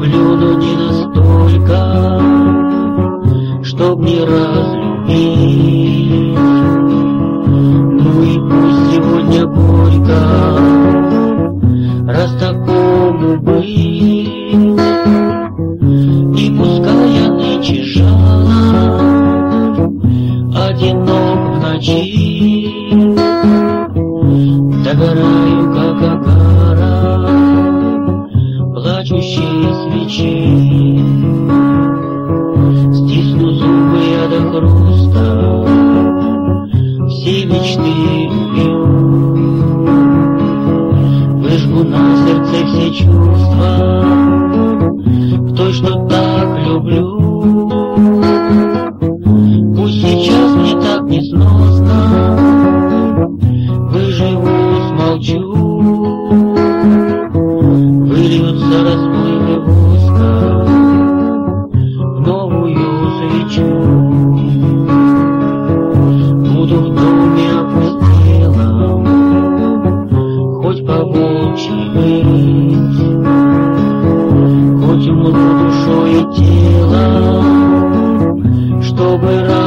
люблю, но не настолько, чтоб не разлюбить. Ну и пусть сегодня горько, раз такому быть. И пускай я нынче жалок, одинок в ночи, догораю, как огара плачущей свечи. Стисну зубы я до хруста, все мечты любил. Выжгу на сердце все чувства в той, что так люблю. Пусть сейчас мне так несносно, выживу, смолчу. Выльются расплывы воска в новую свечу. Буду в доме опустелом, хоть по-волчьи выть, хоть умру душой и телом, чтобы